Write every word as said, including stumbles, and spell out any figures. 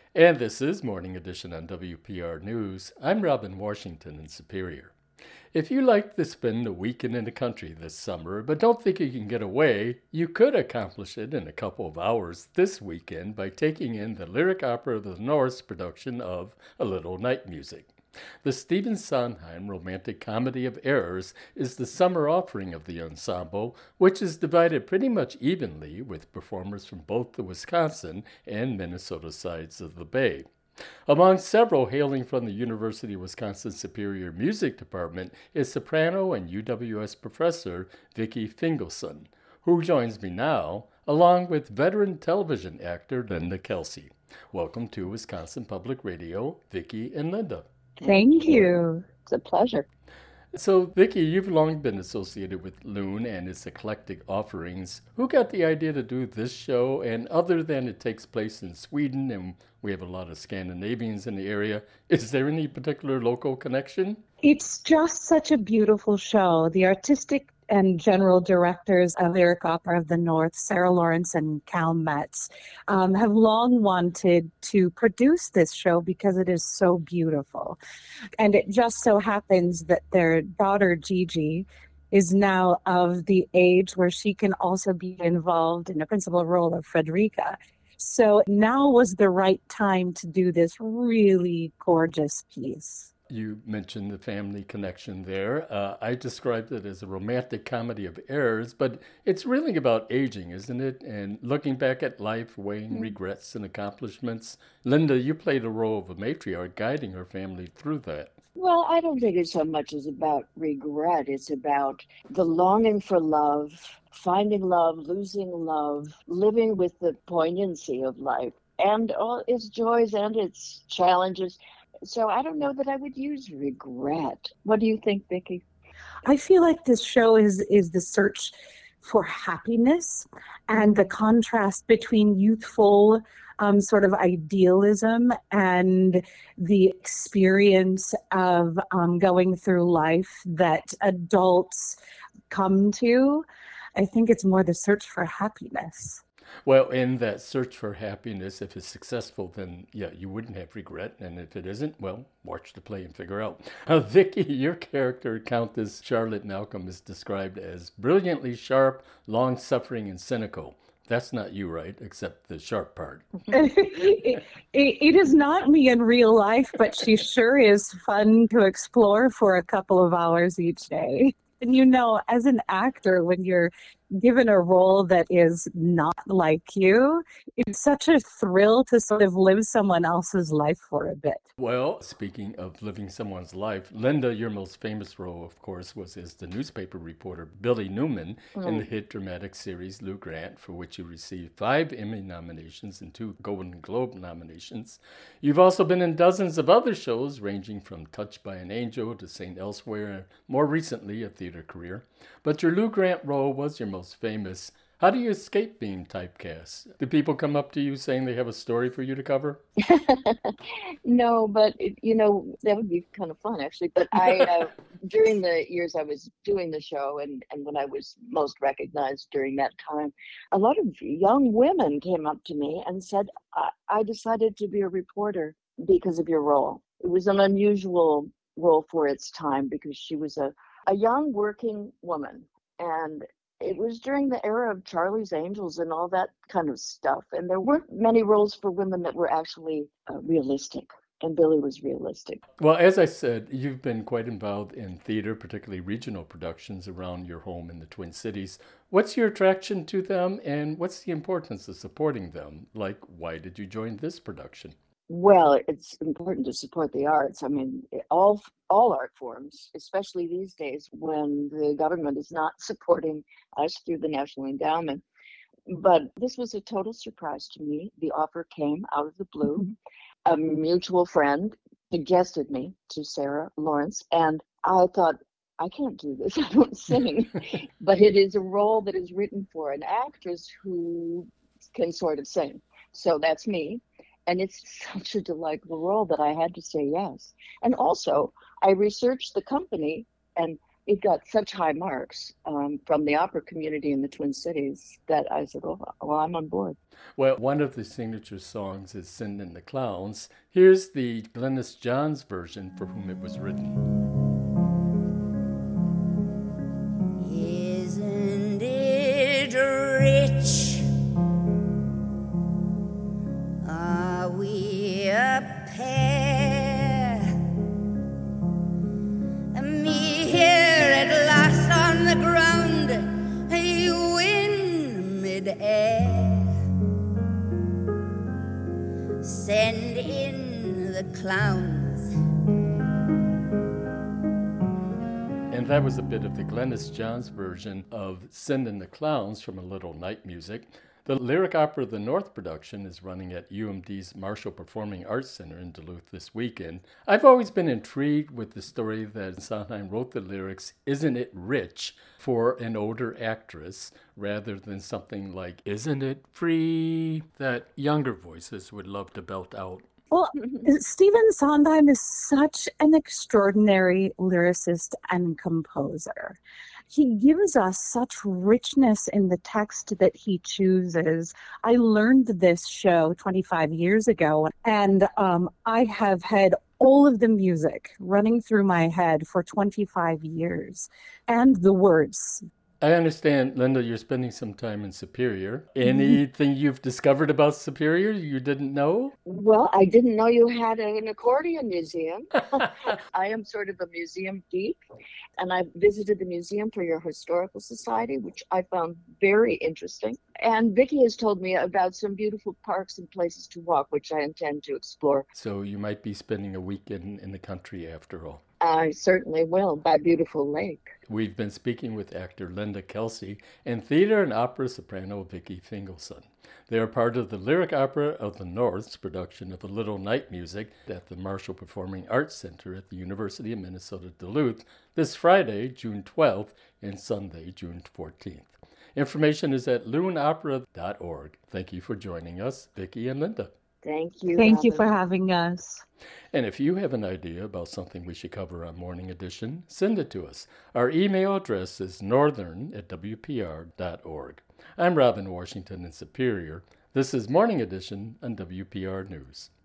And this is Morning Edition on W P R News. I'm Robin Washington in Superior. If you like to spend a weekend in the country this summer but don't think you can get away, you could accomplish it in a couple of hours this weekend by taking in the Lyric Opera of the North's production of A Little Night Music. The Stephen Sondheim romantic comedy of errors is the summer offering of the ensemble, which is divided pretty much evenly with performers from both the Wisconsin and Minnesota sides of the Bay. Among several hailing from the University of Wisconsin Superior Music Department is soprano and U W S professor Vicki Fingelson, who joins me now, along with veteran television actor Linda Kelsey. Welcome to Wisconsin Public Radio, Vicki and Linda. Thank you. It's a pleasure. So, Vicki, you've long been associated with Loon and its eclectic offerings. Who got the idea to do this show? And other than it takes place in Sweden and we have a lot of Scandinavians in the area, is there any particular local connection? It's just such a beautiful show. The artistic and general directors of Lyric Opera of the North, Sarah Lawrence and Cal Metz, um, have long wanted to produce this show because it is so beautiful. And it just so happens that their daughter, Gigi, is now of the age where she can also be involved in a principal role of Frederica. So now was the right time to do this really gorgeous piece. You mentioned the family connection there. Uh, I described it as a romantic comedy of errors, but it's really about aging, isn't it? And looking back at life, weighing mm-hmm. regrets and accomplishments. Linda, you played a role of a matriarch guiding her family through that. Well, I don't think it's so much as about regret. It's about the longing for love, finding love, losing love, living with the poignancy of life and all its joys and its challenges. So I don't know that I would use regret. What do you think, Vicki? I feel like this show is is the search for happiness and the contrast between youthful um, sort of idealism and the experience of um, going through life that adults come to. I think it's more the search for happiness. Well, in that search for happiness, if it's successful, then yeah, you wouldn't have regret. And if it isn't, well, watch the play and figure out. Uh, Vicki, your character, Countess Charlotte Malcolm, is described as brilliantly sharp, long-suffering, and cynical. That's not you, right? Except the sharp part. it, it, it is not me in real life, but she sure is fun to explore for a couple of hours each day. And you know, as an actor, when you're given a role that is not like you, it's such a thrill to sort of live someone else's life for a bit. Well, speaking of living someone's life, Linda, your most famous role, of course, was as the newspaper reporter Billy Newman mm. in the hit dramatic series Lou Grant, for which you received five Emmy nominations and two Golden Globe nominations. You've also been in dozens of other shows, ranging from Touched by an Angel to Saint Elsewhere, and more recently, a theater career. But your Lou Grant role was your most famous. How do you escape being typecast? Do people come up to you saying they have a story for you to cover? No, but it, you know, that would be kind of fun actually. But I, uh, during the years I was doing the show and, and when I was most recognized during that time, a lot of young women came up to me and said, I, I decided to be a reporter because of your role. It was an unusual role for its time because she was a, a young working woman. And it was during the era of Charlie's Angels and all that kind of stuff. And there weren't many roles for women that were actually uh, realistic. And Billy was realistic. Well, as I said, you've been quite involved in theater, particularly regional productions around your home in the Twin Cities. What's your attraction to them and what's the importance of supporting them? Like, why did you join this production? Well, it's important to support the arts. I mean, all all art forms, especially these days when the government is not supporting us through the National Endowment. But this was a total surprise to me. The offer came out of the blue. A mutual friend suggested me to Sarah Lawrence, and I thought, I can't do this. I don't sing. But it is a role that is written for an actress who can sort of sing. So that's me. And it's such a delightful role that I had to say yes. And also, I researched the company, and it got such high marks um, from the opera community in the Twin Cities that I said, oh, well, I'm on board. Well, one of the signature songs is Send in the Clowns. Here's the Glynis Johns version for whom it was written. Isn't it rich? Are we a pair? Me here at last on the ground, you in midair. Send in the clowns. And that was a bit of the Glynis Johns version of Send in the Clowns from A Little Night Music. The Lyric Opera of the North production is running at U M D's Marshall Performing Arts Center in Duluth this weekend. I've always been intrigued with the story that Sondheim wrote the lyrics, Isn't It Rich, for an older actress, rather than something like, Isn't It Free, that younger voices would love to belt out. Well, Stephen Sondheim is such an extraordinary lyricist and composer. He gives us such richness in the text that he chooses. I learned this show twenty-five years ago, and um, I have had all of the music running through my head for twenty-five years, and the words. I understand, Linda, you're spending some time in Superior. Anything you've discovered about Superior you didn't know? Well, I didn't know you had an accordion museum. I am sort of a museum geek, and I visited the Museum for Your Historical Society, which I found very interesting. And Vicki has told me about some beautiful parks and places to walk, which I intend to explore. So you might be spending a weekend in the country after all. I certainly will, by Beautiful Lake. We've been speaking with actor Linda Kelsey and theater and opera soprano Vicki Fingelson. They are part of the Lyric Opera of the North's production of A Little Night Music at the Marshall Performing Arts Center at the University of Minnesota Duluth this Friday, June twelfth, and Sunday, June fourteenth. Information is at loon opera dot org. Thank you for joining us, Vicki and Linda. Thank you. Thank you Robin. for having us. And if you have an idea about something we should cover on Morning Edition, send it to us. Our email address is northern at w p r dot org. I'm Robin Washington in Superior. This is Morning Edition on W P R News.